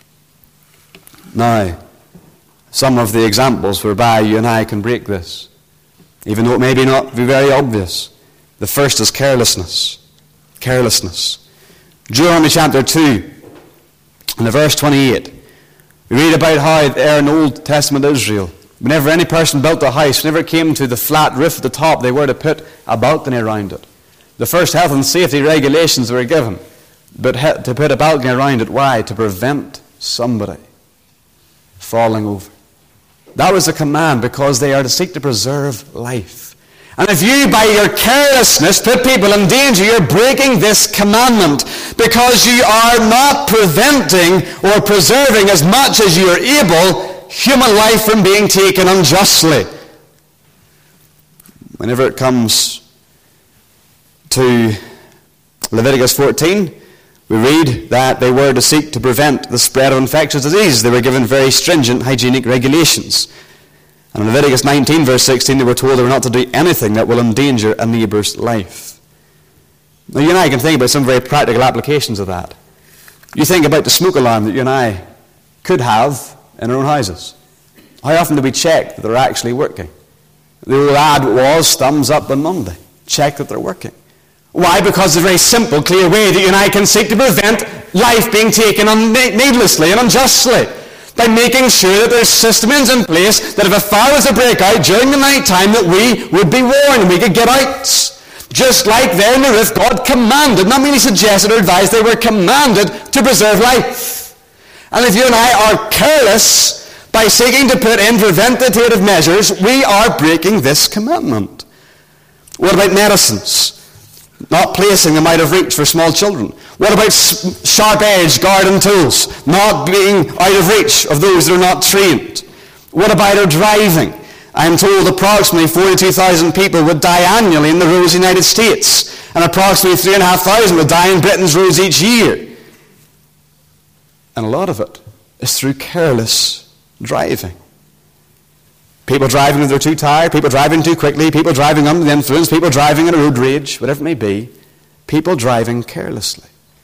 Now, some of the examples whereby you and I can break this, even though it may be not be very obvious. The first is carelessness. Carelessness. Deuteronomy chapter two, and the verse twenty-eight, we read about how there in the Old Testament Israel, whenever any person built a house, whenever it came to the flat roof at the top, they were to put a balcony around it. The first health and safety regulations were given, but to put a balcony around it. Why? To prevent somebody falling over. That was a command, because they are to seek to preserve life. And if you, by your carelessness, put people in danger, you're breaking this commandment, because you are not preventing or preserving as much as you are able human life from being taken unjustly. Whenever it comes to Leviticus fourteen, we read that they were to seek to prevent the spread of infectious diseases. They were given very stringent hygienic regulations. And in Leviticus nineteen, verse sixteen, they were told they were not to do anything that will endanger a neighbour's life. Now, you and I can think about some very practical applications of that. You think about the smoke alarm that you and I could have in our own houses. How often do we check that they're actually working? The old ad was, thumbs up on Monday. Check that they're working. Why? Because it's a very simple, clear way that you and I can seek to prevent life being taken needlessly and unjustly, by making sure that there's systems in place that if a fire was to break out during the night time, that we would be warned and we could get out. Just like there in the roof, God commanded, not merely suggested or advised, they were commanded to preserve life. And if you and I are careless by seeking to put in preventative measures, we are breaking this commandment. What about medicines? Not placing them out of reach for small children. What about sharp-edged garden tools? Not being out of reach of those that are not trained. What about our driving? I am told approximately forty-two thousand people would die annually in the roads of the United States, and approximately three thousand five hundred would die in Britain's roads each year. And a lot of it is through careless driving. People driving when they're too tired, people driving too quickly, people driving under the influence, people driving in a road rage, whatever it may be, people driving carelessly.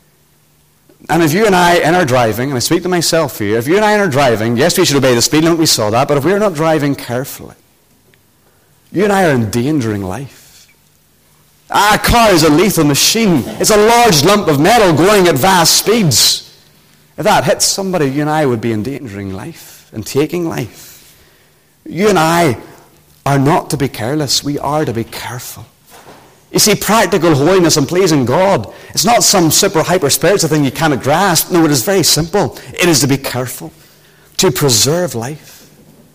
And if you and I in our driving, and I speak to myself here, if you and I in our driving, yes, we should obey the speed limit, we saw that, but if we're not driving carefully, you and I are endangering life. A car is a lethal machine. It's a large lump of metal going at vast speeds. If that hits somebody, you and I would be endangering life and taking life. You and I are not to be careless. We are to be careful. You see, practical holiness and pleasing God, it's not some super hyper spiritual thing you cannot grasp. No, it is very simple. It is to be careful, to preserve life.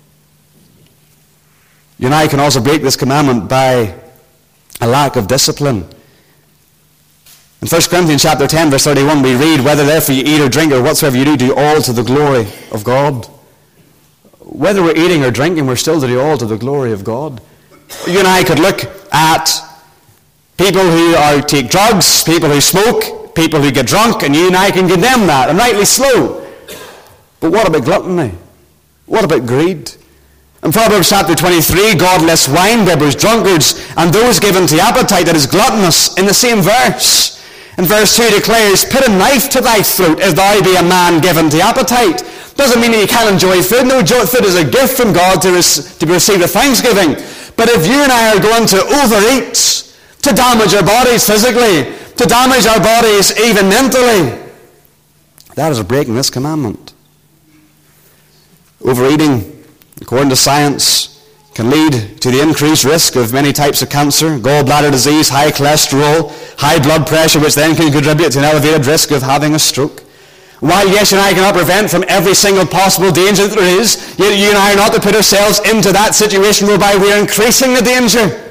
You and I can also break this commandment by a lack of discipline. In First Corinthians chapter ten, verse thirty-one, we read, "Whether therefore you eat or drink or whatsoever you do, do all to the glory of God." Whether we're eating or drinking, we're still to do all to the glory of God. You and I could look at people who are, take drugs, people who smoke, people who get drunk, and you and I can condemn that, and rightly so. But what about gluttony? What about greed? In Proverbs chapter twenty-three, godless winebibbers, drunkards, and those given to appetite that is gluttonous, in the same verse. And verse two declares, "Put a knife to thy throat, if thou be a man given to appetite." Doesn't mean that you can't enjoy food. No, food is a gift from God to, res- to receive with thanksgiving. But if you and I are going to overeat, to damage our bodies physically, to damage our bodies even mentally, that is breaking this commandment. Overeating, according to science, can lead to the increased risk of many types of cancer, gallbladder disease, high cholesterol, high blood pressure, which then can contribute to an elevated risk of having a stroke. While, yes, you and I cannot prevent from every single possible danger that there is, yet you and I are not to put ourselves into that situation whereby we are increasing the danger.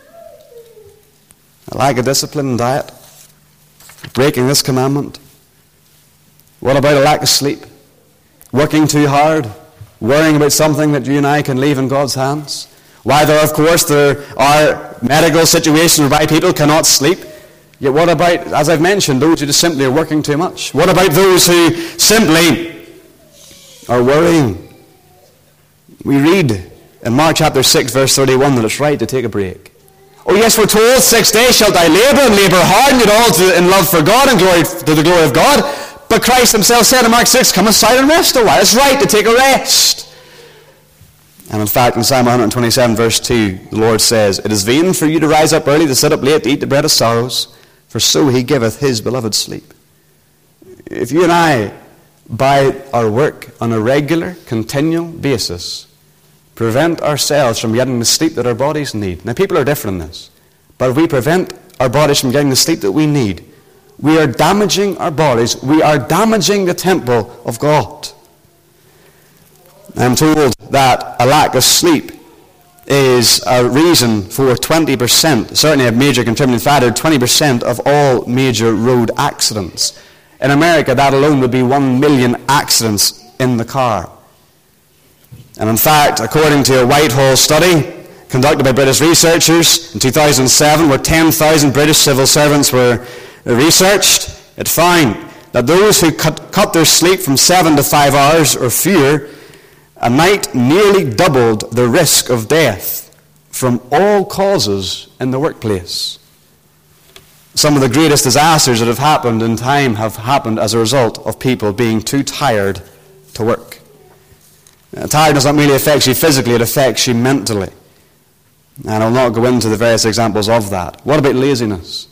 A lack of discipline and diet, breaking this commandment. What about a lack of sleep? Working too hard, worrying about something that you and I can leave in God's hands? Why, there, of course, there are medical situations whereby people cannot sleep. Yet what about, as I've mentioned, those who just simply are working too much? What about those who simply are worrying? We read in Mark chapter six, verse thirty-one, that it's right to take a break. Oh yes, we're told, six days shalt thou labor, and labor hard, and yet all to, in love for God and glory to the glory of God. But Christ himself said in Mark six, come aside and rest a while. It's right to take a rest. And in fact, in Psalm one twenty-seven, verse two, the Lord says, it is vain for you to rise up early, to sit up late, to eat the bread of sorrows, for so he giveth his beloved sleep. If you and I, by our work on a regular, continual basis, prevent ourselves from getting the sleep that our bodies need. Now, people are different in this. But if we prevent our bodies from getting the sleep that we need, we are damaging our bodies. We are damaging the temple of God. I'm told that a lack of sleep is a reason for twenty percent, certainly a major contributing factor, twenty percent of all major road accidents. In America, that alone would be one million accidents in the car. And in fact, according to a Whitehall study conducted by British researchers in two thousand seven, where ten thousand British civil servants were researched, it found that those who cut, cut their sleep from seven to five hours or fewer a night nearly doubled the risk of death from all causes in the workplace. Some of the greatest disasters that have happened in time have happened as a result of people being too tired to work. Now, tiredness not merely affects you physically, it affects you mentally. And I'll not go into the various examples of that. What about laziness?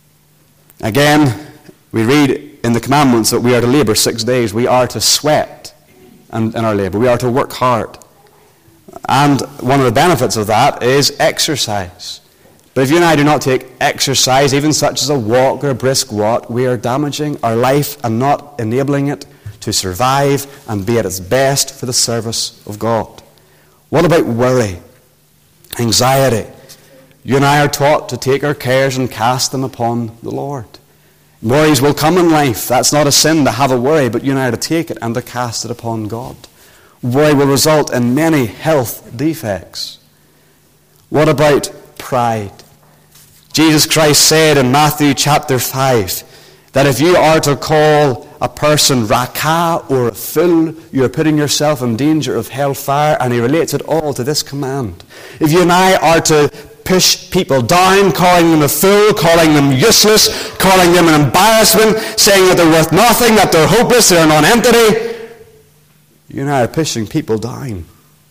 Again, we read in the commandments that we are to labor six days. We are to sweat in our labor. We are to work hard. And one of the benefits of that is exercise. But if you and I do not take exercise, even such as a walk or a brisk walk, we are damaging our life and not enabling it to survive and be at its best for the service of God. What about worry? Anxiety? You and I are taught to take our cares and cast them upon the Lord. Worries will come in life. That's not a sin to have a worry, but you and I are to take it and to cast it upon God. Worry will result in many health defects. What about pride? Jesus Christ said in Matthew chapter five that if you are to call a person raka or a fool, you are putting yourself in danger of hellfire, and he relates it all to this command. If you and I are to push people down, calling them a fool, calling them useless, calling them an embarrassment, saying that they're worth nothing, that they're hopeless, they're a non-entity, you and I are pushing people down.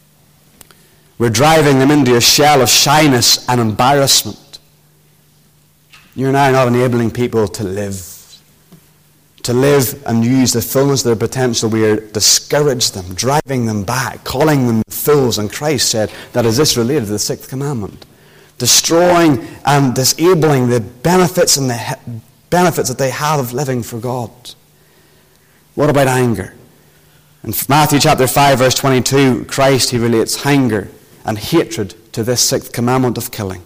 We're driving them into a shell of shyness and embarrassment. You and I are not enabling people to live. To live and use the fullness of their potential. We are discouraging them, driving them back, calling them fools. And Christ said that is this related to the sixth commandment. Destroying and disabling the benefits and the he- benefits that they have of living for God. What about anger? In Matthew chapter five, verse twenty-two, Christ, he relates anger and hatred to this sixth commandment of killing.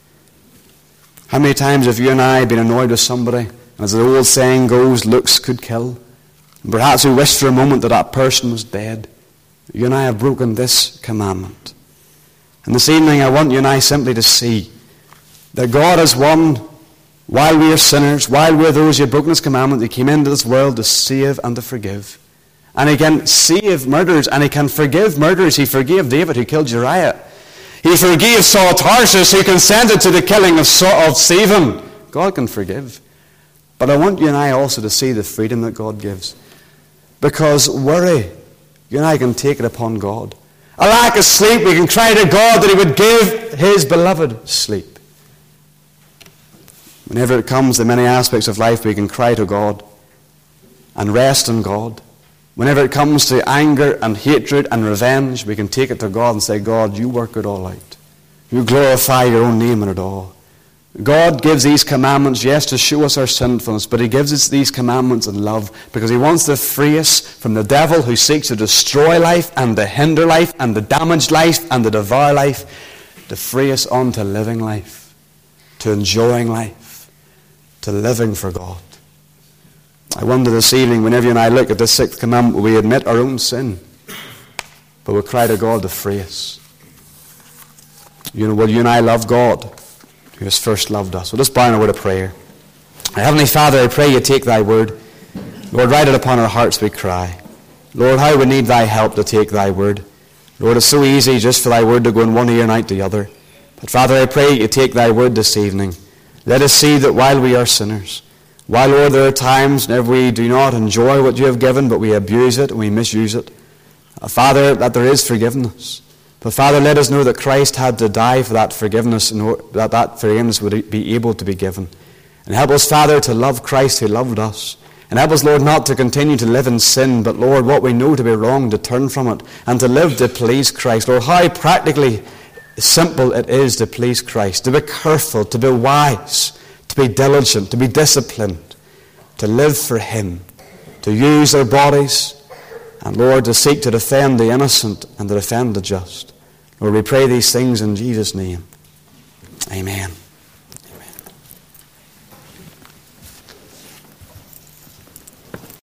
How many times have you and I been annoyed with somebody, and as the old saying goes, looks could kill, and perhaps we wished for a moment that that person was dead? You and I have broken this commandment. And this evening I want you and I simply to see that God has won, while we are sinners, while we are those who have broken his commandment, he came into this world to save and to forgive. And he can save murderers, and he can forgive murderers. He forgave David who killed Uriah. He forgave Saul of Tarsus who consented to the killing of, Saul, of Stephen. God can forgive. But I want you and I also to see the freedom that God gives. Because worry, you and I can take it upon God. A lack of sleep, we can cry to God that he would give his beloved sleep. Whenever it comes to many aspects of life, we can cry to God and rest in God Whenever it comes to anger and hatred and revenge, we can take it to God and say, God, you work it all out. You glorify your own name in it all. God gives these commandments, yes, to show us our sinfulness, but he gives us these commandments in love because he wants to free us from the devil who seeks to destroy life and to hinder life and to damage life and to devour life, to free us on to living life, to enjoying life, to living for God. I wonder this evening, whenever you and I look at the sixth commandment, we admit our own sin, but we cry to God to free us. You know, will you and I love God, who has first loved us? Well, let's bow in a word of prayer. Heavenly Father, I pray you take thy word. Lord, write it upon our hearts, we cry. Lord, how we need thy help to take thy word. Lord, it's so easy just for thy word to go in one ear and out the other. But Father, I pray you take thy word this evening. Let us see that while we are sinners, while, Lord, there are times whenever we do not enjoy what you have given, but we abuse it and we misuse it, uh, Father, that there is forgiveness. But Father, let us know that Christ had to die for that forgiveness, and that that forgiveness would be able to be given. And help us, Father, to love Christ who loved us. And help us, Lord, not to continue to live in sin, but, Lord, what we know to be wrong, to turn from it, and to live to please Christ. Lord, how practically simple it is to please Christ, to be careful, to be wise, to be diligent, to be disciplined, to live for him, to use our bodies, and, Lord, to seek to defend the innocent and to defend the just. Lord, we pray these things in Jesus' name. Amen.